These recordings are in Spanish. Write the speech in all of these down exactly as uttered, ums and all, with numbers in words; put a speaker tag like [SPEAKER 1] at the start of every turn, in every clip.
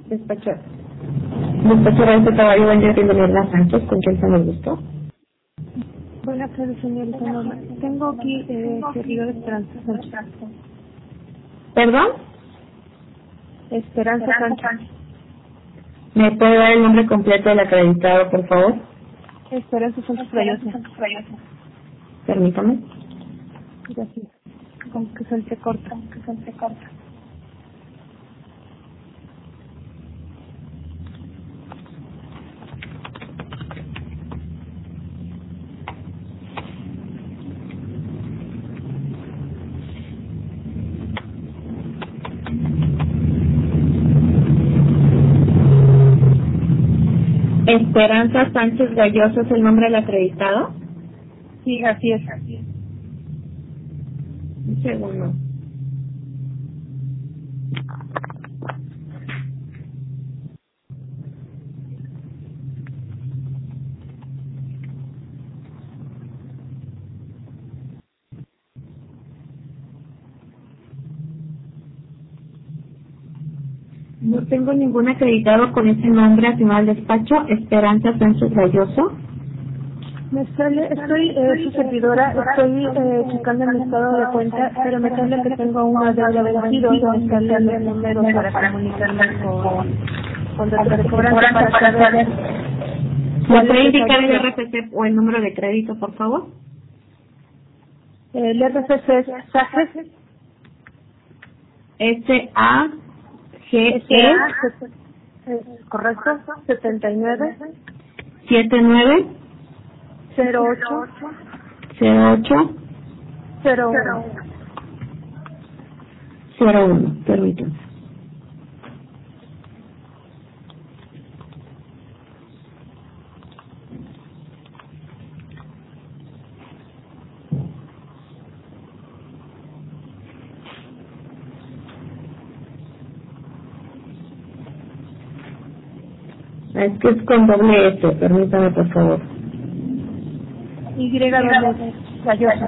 [SPEAKER 1] Despacho. Despacho de este caballo, buen día, tiene Mirna Sánchez, ¿con quién se nos gustó?
[SPEAKER 2] Buenas tardes, señorita Norma. Tengo aquí eh, servidor Esperanza Sánchez.
[SPEAKER 1] ¿Perdón?
[SPEAKER 2] Esperanza Sánchez.
[SPEAKER 1] ¿Me puede dar el nombre completo del acreditado, por favor?
[SPEAKER 2] Esperanza Sánchez Rayosa.
[SPEAKER 1] Permítame.
[SPEAKER 2] Gracias. Como que se entrecorta, como que se entrecorta.
[SPEAKER 1] Esperanza Sánchez Galloso es el nombre del acreditado.
[SPEAKER 2] Sí, así es. Así es.
[SPEAKER 1] Un segundo. No tengo ningún acreditado con ese nombre asignado al despacho. Esperanza Sánchez Galloso.
[SPEAKER 2] Me sale, estoy, eh, su servidora, estoy eh, checando el estado de cuenta, pero me sale que tengo una deuda vencido y me sale el número para comunicarme con, con el cobrante para saber.
[SPEAKER 1] ¿Me puede indicar el R F C o el número de crédito, por favor?
[SPEAKER 2] El R F C es SAGES.
[SPEAKER 1] S A G E.
[SPEAKER 2] Correcto, setenta y nueve.
[SPEAKER 1] siete nueve.
[SPEAKER 2] cero ocho.
[SPEAKER 1] cero ocho.
[SPEAKER 2] cero uno.
[SPEAKER 1] cero uno, permítame. Es que es con doble S, permítame por favor.
[SPEAKER 2] Y doble Gallosa.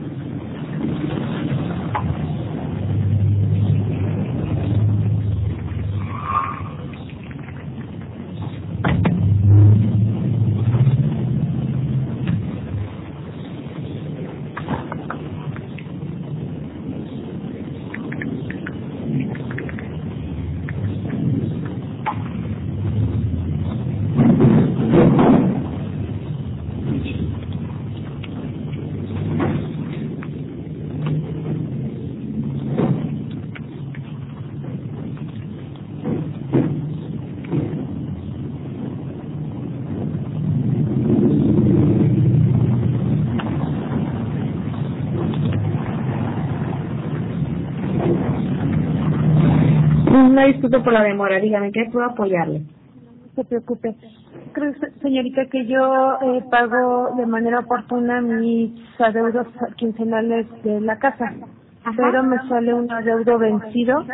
[SPEAKER 1] Una disculpa por la demora, dígame, ¿qué puedo apoyarle?
[SPEAKER 2] No se preocupe. Creo, señorita, que yo eh, pago de manera oportuna mis adeudos quincenales de la casa,
[SPEAKER 1] Ajá.
[SPEAKER 2] pero me sale un adeudo vencido.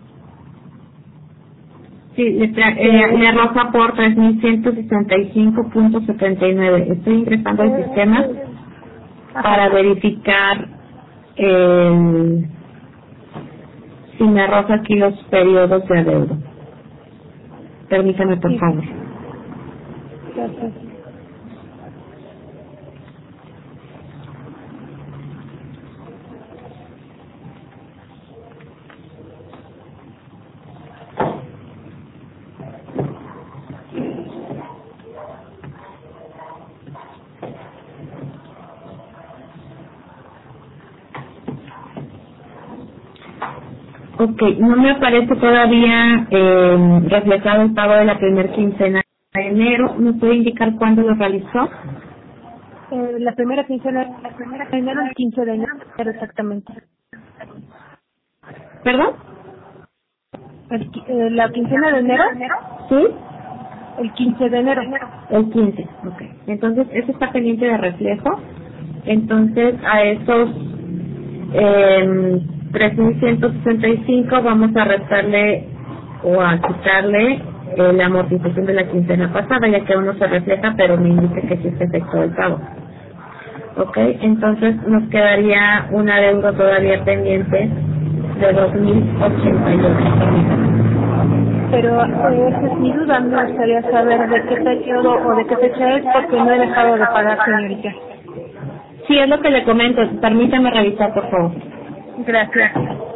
[SPEAKER 1] Sí, le, tra- eh, le arroja por tres mil ciento sesenta y cinco punto setenta y nueve. Estoy ingresando al
[SPEAKER 2] Eh,
[SPEAKER 1] sistema
[SPEAKER 2] eh,
[SPEAKER 1] para verificar eh, si me arroja aquí los periodos de adeudo. Permítame, por
[SPEAKER 2] sí,
[SPEAKER 1] favor.
[SPEAKER 2] gracias.
[SPEAKER 1] Ok, no me aparece todavía eh, reflejado el pago de la primera quincena de enero. ¿Me puede indicar cuándo lo realizó?
[SPEAKER 2] Eh, la primera quincena, la primera de enero, el quince de enero, exactamente.
[SPEAKER 1] ¿Perdón?
[SPEAKER 2] El qui- eh, la quincena de enero,
[SPEAKER 1] ¿Sí?
[SPEAKER 2] el quince de enero.
[SPEAKER 1] El quince, ok. Entonces, eso está pendiente de reflejo. Entonces, a esos eh, tres mil ciento sesenta y cinco vamos a restarle o a quitarle eh, la amortización de la quincena pasada, ya que aún no se refleja, pero me indica que sí se efectuó el pago. Ok, entonces nos quedaría una deuda todavía pendiente de dos mil ochenta y ocho.
[SPEAKER 2] pero eh, esa es mi duda. Me gustaría saber de qué periodo o de qué fecha es, porque no he dejado de pagar, señorita.
[SPEAKER 1] Sí, es lo que le comento. Permítame revisar, por favor.
[SPEAKER 2] Gracias.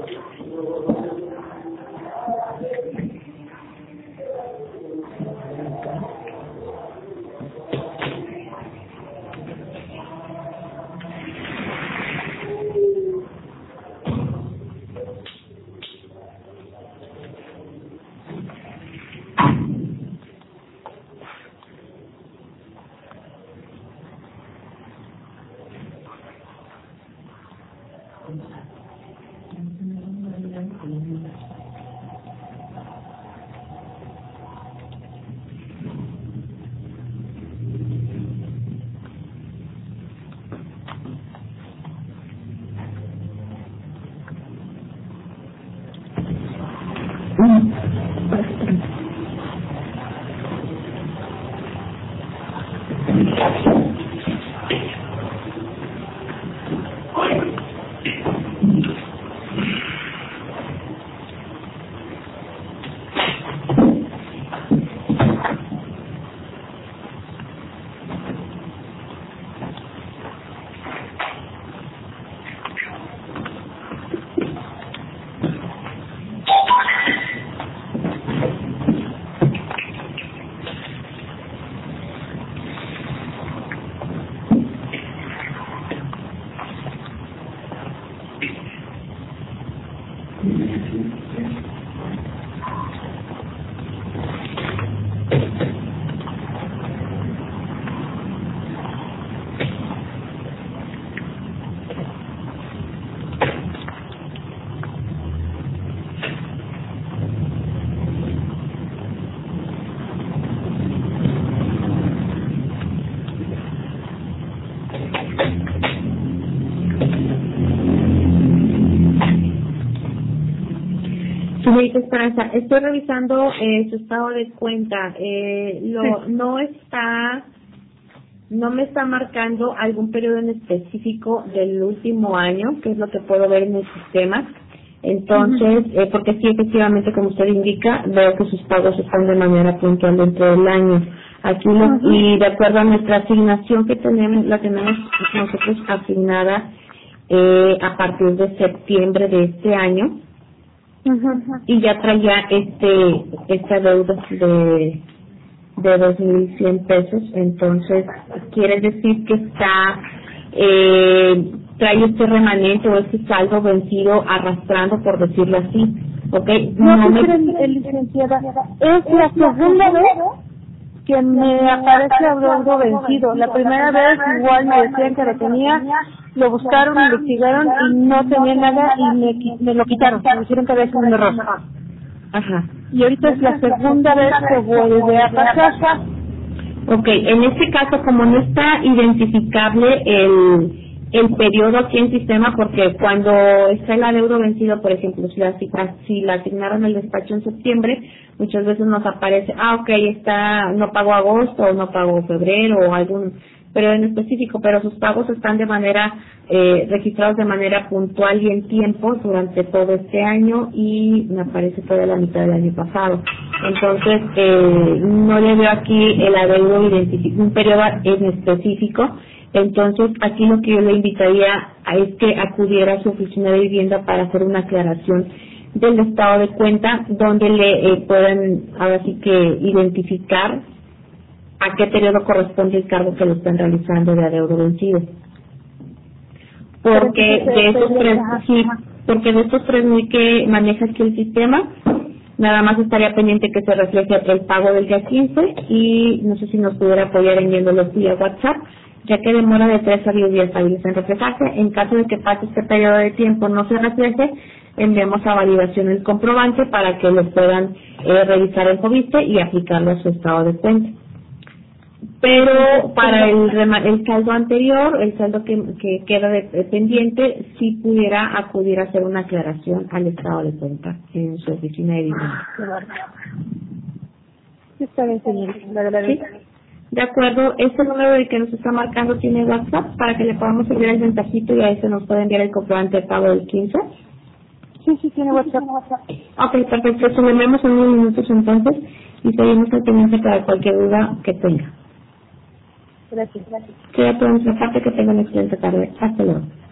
[SPEAKER 1] Señorita Esperanza, estoy revisando eh, su estado de cuenta. Eh, lo,
[SPEAKER 2] Sí.
[SPEAKER 1] no está, no me está marcando algún periodo en específico del último año, que es lo que puedo ver en el sistema. Entonces, uh-huh. eh, porque sí, efectivamente, como usted indica, veo que sus pagos están de manera puntual dentro del año. Aquí lo, uh-huh. Y de acuerdo a nuestra asignación que tenemos, la tenemos nosotros asignada eh, a partir de septiembre de este año. Uh-huh. Y ya traía este esta deuda de de dos mil cien pesos, entonces quiere decir que está eh, trae este remanente o este saldo vencido arrastrando, por decirlo así, ¿ok?
[SPEAKER 2] No, no me el, licenciada, es la segunda vez que me aparece adeudo vencido. La primera vez igual me decían que lo tenía, lo buscaron, lo investigaron y no tenía nada y me, me lo quitaron, me dijeron que había sido un error.
[SPEAKER 1] Ajá.
[SPEAKER 2] Y ahorita es la segunda vez que vuelve a pasar.
[SPEAKER 1] Ok, en este caso, como no está identificable el el periodo aquí en sistema, porque cuando está el adeudo vencido, por ejemplo, si la, si la asignaron el despacho en septiembre, muchas veces nos aparece, ah, ok, está, no pagó agosto, o no pagó febrero, o algún periodo en específico, pero sus pagos están de manera, eh, registrados de manera puntual y en tiempo durante todo este año, y me aparece toda la mitad del año pasado. Entonces, eh, no le veo aquí el adeudo identificado, un periodo en específico. Entonces, aquí lo que yo le invitaría a es que acudiera a su oficina de vivienda para hacer una aclaración del estado de cuenta, donde le eh, puedan, ahora sí que, identificar a qué periodo corresponde el cargo que lo están realizando de adeudo vencido. Porque de esos tres, sí, porque de estos tres mil que maneja aquí el sistema, nada más estaría pendiente que se refleje el pago del día quince, y no sé si nos pudiera apoyar enviándolos vía WhatsApp, ya que demora de tres a diez días hábiles en reflejarse. En caso de que pase este periodo de tiempo no se refleje, enviamos a validación el comprobante para que lo puedan eh, revisar el Fobiste y aplicarlo a su estado de cuenta. Pero para el, el saldo anterior, el saldo que, que queda de, de pendiente, sí pudiera acudir a hacer una aclaración al estado de cuenta en su oficina de vivienda.
[SPEAKER 2] Está bien, señorita, le agradezco.
[SPEAKER 1] ¿Sí? De acuerdo, este número del que nos está marcando tiene WhatsApp para que le podamos enviar el mensajito y a ese nos puede enviar el comprobante de pago del quince.
[SPEAKER 2] Sí, sí, tiene WhatsApp.
[SPEAKER 1] Ok, perfecto. Se lo enviamos en unos minutos entonces y seguimos al pendiente para cualquier duda que tenga.
[SPEAKER 2] Gracias, gracias.
[SPEAKER 1] Queda por nuestra parte, que tenga una excelente tarde. Hasta luego.